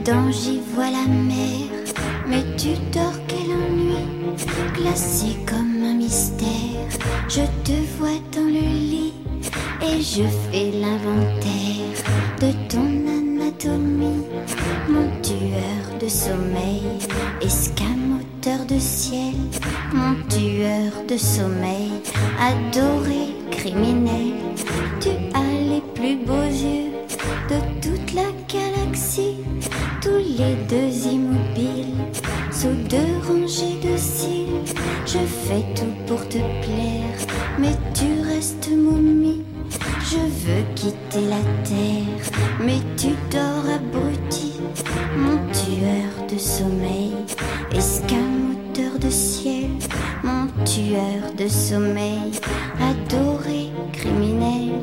dedans j'y vois la mer. Mais tu dors, quel ennui, glacé comme un mystère. Je te vois dans le lit et je fais l'inventaire de ton anatomie. Mon tueur de sommeil, escamoteur de ciel. Mon tueur de sommeil, adoré criminel. Tu as les plus beaux yeux de toute la galaxie, tous les deux immobiles, sous deux rangées de cils. Je fais tout pour te plaire, mais tu restes momie. Je veux quitter la terre, mais tu dors abruti. Mon tueur de sommeil, escamoteur de ciel. Mon tueur de sommeil, adoré criminel.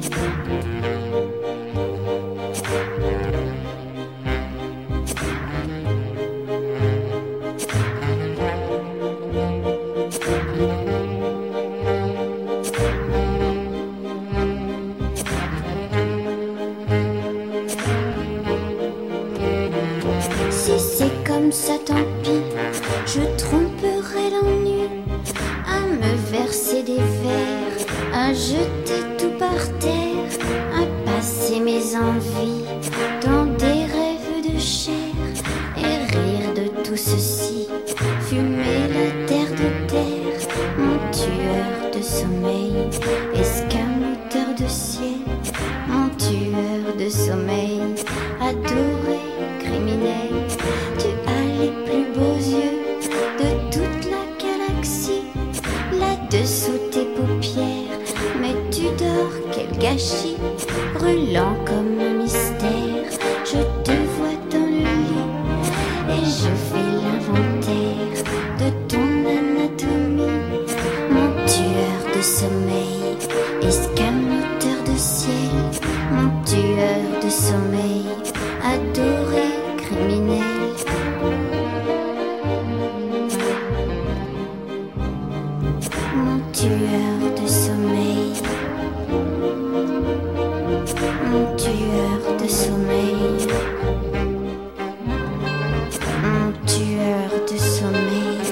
Si c'est comme ça, tant pis, je tromperai l'ennui à me verser des vers, à jeter tout par terre, à passer mes envies dans des rêves de chair et rire de tout ceci, fumer la terre de terre. Mon tueur de sommeil, escamoteur de ciel. Mon tueur de sommeil, adoré criminel. Tu as les plus beaux yeux de toute la galaxie, là-dessous tes paupières. Mais tu dors, quel gâchis, brûlant comme un mystère. Je te vois dans le lit et je fais l'inventaire de ton anatomie. Mon tueur de sommeil, escamoteur de ciel. Mon tueur de sommeil, adoré criminel. Mon tueur de sommeil, mon tueur de sommeil, mon tueur de sommeil,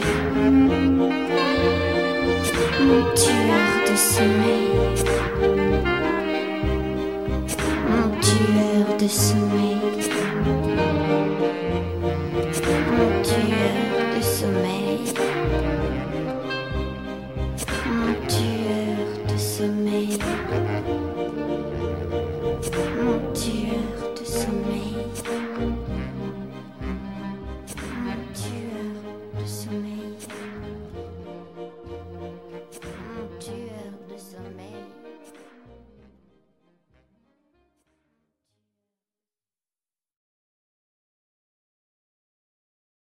mon tueur de sommeil, mon tueur de sommeil.